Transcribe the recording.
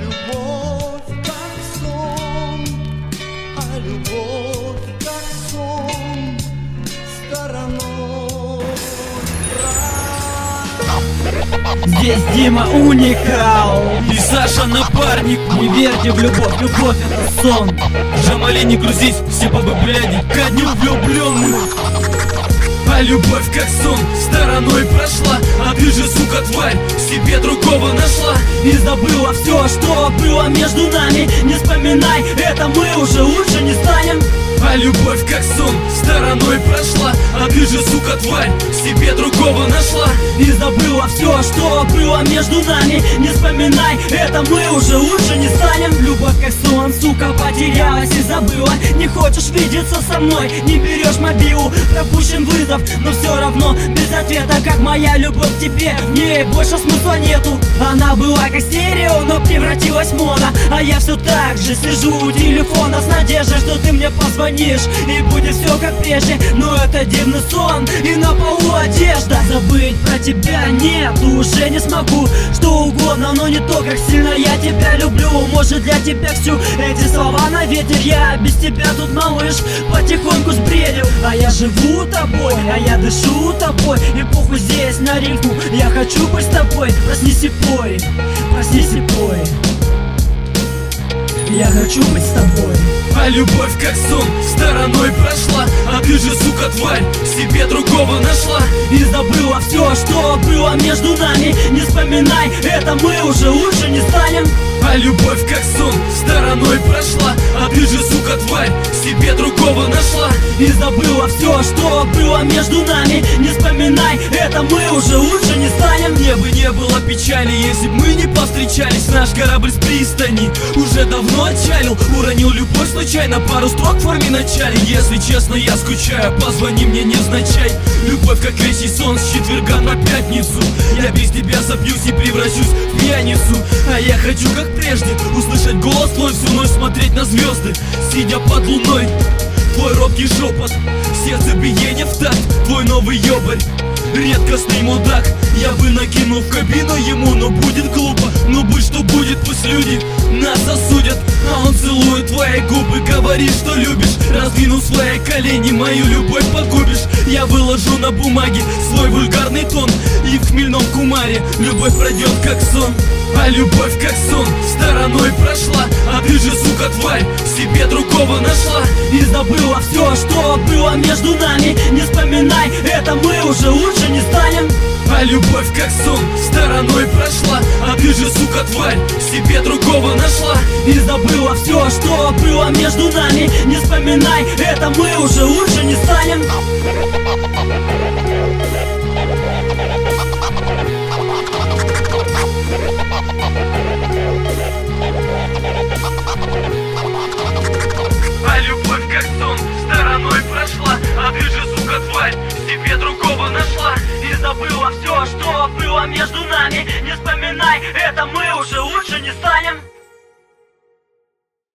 любовь как сон, а любовь как сон стороной. Здесь Дима уникал и Саша напарник. Не верьте в любовь, любовь это сон. Жамали, не грузись, все бабы бляди ко дню влюбленных. А любовь как сон стороной прошла, а ты же, сука, тварь, себе другого нашла И забыла все, что было между нами. Не вспоминай, это мы уже лучше не станем. А любовь как сон стороной прошла, а ты же, сука, тварь, себе другого нашла И забыла все, что было между нами. Не вспоминай, это мы уже лучше не станем. Любовь как сон, сука, потерялась и забыла. Не хочешь видеться со мной, не берешь мобилу. Пропущен вызов, но все равно без ответа. Как моя любовь к тебе, в ней больше смысла нету. Она была как стерео, но превратилась в моно. А я все так же сижу у телефона с надеждой, что ты мне позвонишь и будет все как прежде. Но это дивный сон, и на полу одежда. Забыть про тебя нет, уже не смогу. Что угодно, но не то, как сильно я тебя люблю. Может, для тебя всю эти слова на ветер. Я без тебя тут, малыш, потихоньку сбредил. А я живу тобой, а я дышу тобой. И похуй здесь на рифму, я хочу быть с тобой. Проснись и пой, проснись и пой. Я хочу быть с тобой. А любовь как сон стороной прошла, а ты же, сука, тварь, себе другого нашла И забыла все, что было между нами. Не вспоминай, это мы уже лучше не станем. А любовь как сон стороной прошла, а ты же, сука, тварь, себе другого нашла И забыла все, что было между нами. Не вспоминай, это мы уже лучше не станем. Мне бы не было печали, если бы мы не повстречались. Наш корабль с пристани уже давно отчалил. Уронил любовь случайно, пару строк в форме начале. Если честно, я скучаю, позвони мне невзначай. Любовь как вещий сон с четверга на пятницу. Я без тебя забьюсь и превращусь в пьяницу. А я хочу, как прежде, услышать голос твой, всю ночь смотреть на звезды, сидя под луной. Твой робкий шепот, сердце биение в такт, твой новый ёбарь, редкостный мудак. Я бы накинул в кабину ему, но будет глупо. Но будь что будет, пусть люди нас осудят. А он целует твои губы, говорит, что любишь. Раздвинув свои колени, мою любовь погубишь. Я выложу на бумаге свой вульгарный тон, и в хмельном кумаре любовь пройдет как сон. А любовь как сон стороной прошла, а ты же, сука, тварь, себе другого нашла И забыла все, что было между нами. Не вспоминай, это мы уже лучше не станем. А любовь как сон стороной прошла, а ты же, сука, тварь, себе другого нашла И забыла все, что было между нами. Не вспоминай, это мы уже лучше не станем. А любовь как сон стороной прошла, а ты же, сука, тварь, себе другого нашла И забыла все, что было между нами. Не вспоминай, это мы уже